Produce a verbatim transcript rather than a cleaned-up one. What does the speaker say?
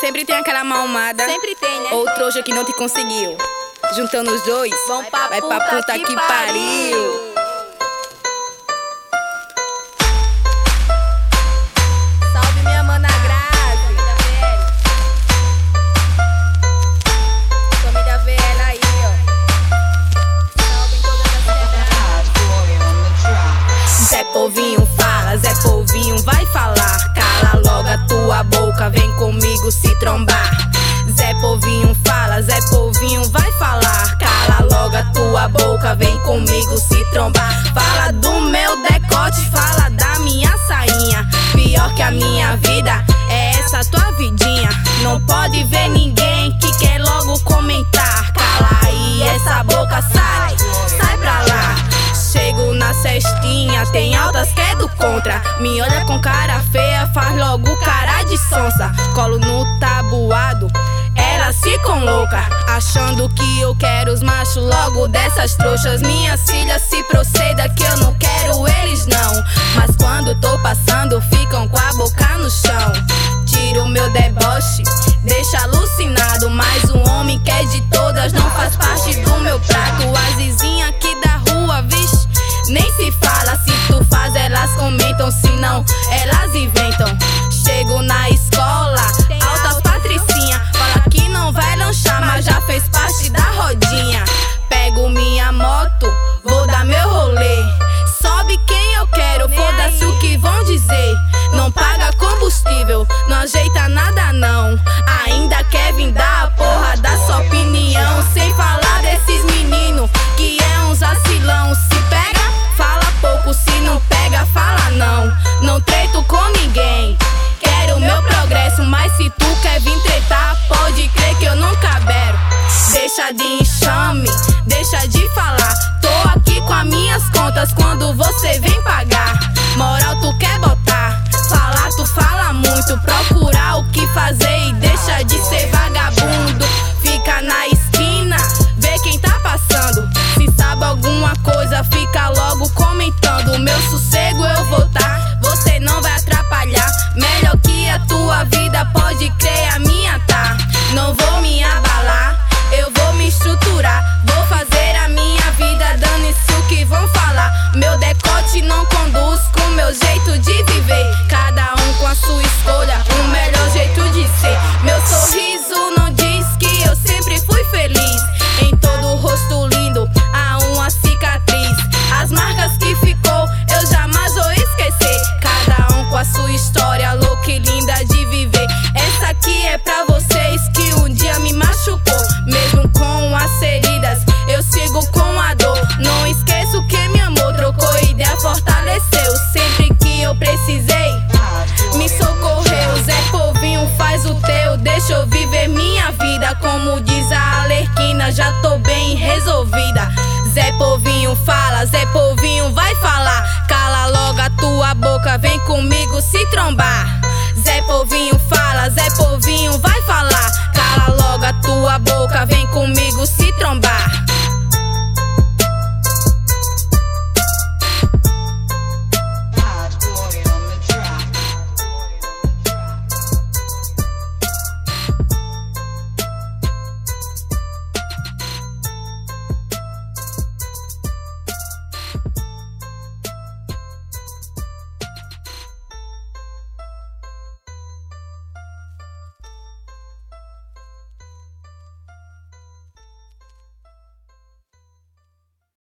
Sempre tem aquela malmada, Sempre tem, né? ou trouxa que não te conseguiu. Juntando os dois, Vão pra vai pra puta puta que que pariu. pariu. Salve minha mana Grazi, família V L aí, ó. Salve em todas as cidades. Zé Povinho fala, Zé Povinho vai falar. Cala logo a tua boca, vem comigo se trombar. Zé Povinho fala, Zé Povinho vai falar. Cala logo a tua boca, vem comigo se trombar. Fala do meu decote, fala da minha sainha. Pior que a minha vida é essa tua vidinha. Não pode ver ninguém que quer logo comentar. Cala aí essa boca, sai, sai pra lá. Chego na cestinha, tem altas que é do contra. Me olha com cara feia, faz logo cara de sonsa. Colo no tabuado, elas ficam louca, achando que eu quero os machos logo dessas trouxas. Minhas filhas se proceda que eu não quero eles não. Mas quando tô passando ficam com a boca no chão. Tiro meu deboche, deixa alucinado. Mas um homem que é de todas não faz parte do meu prato. As vizinhas aqui da rua, vixe, nem se fala. Se tu faz elas comentam, se não elas inventam. Chego na escola, altas patricinha, fala que não vai lanchar, mas já fez parte da rodinha. Pego minha moto, vou dar meu rolê. Sobe quem eu quero, foda-se o que vão dizer. Não paga combustível, não ajeita nada não. Ainda quer vir dar a porra da sua opinião. Sem falar desses meninos que é uns vacilão. Se pega, fala pouco, se não pega, fala não. Não treto com ninguém, quero meu progresso. Mas se tu quer vir tretar, pode crer que eu nunca bero. Deixa de enxame, deixa de falar. Tô aqui com as minhas contas quando você vem pagar. Moral tu quer botar, falar tu fala muito. Procurar o que fazer e deixa de ser vagabundo. Fica na esquina, vê quem tá passando. Se sabe alguma coisa, fica logo comentando. O meu sossego eu vou tá, você não vai atrapalhar. Melhor que a tua vida, pode crer, a minha tá. Não vou me abalar, eu vou me estruturar. Vou fazer a minha vida, dane-se o que vão falar. Meu decote não conduz com meu jeito de viver. Cada um com a sua escolha, o melhor jeito de ser. Meu sorriso não diz que eu sempre fui feliz. Em todo o rosto lindo há uma cicatriz. As marcas que ficou eu jamais vou esquecer. Cada um com a sua história louca e linda de viver. Essa aqui é pra vocês que um dia me machucou. Mesmo com as feridas eu sigo com a dor. Não esqueço que me amou, trocou ideia, fortaleceu. Sempre que eu precisei, me socorreu. Zé Povinho faz o teu, deixa eu viver minha vida. Como diz a Alerquina, já tô bem resolvida. Zé Povinho fala, Zé Povinho vai falar. Cala logo a tua boca, vem comigo se trombar. Zé Povinho fala, Zé Povinho vai falar.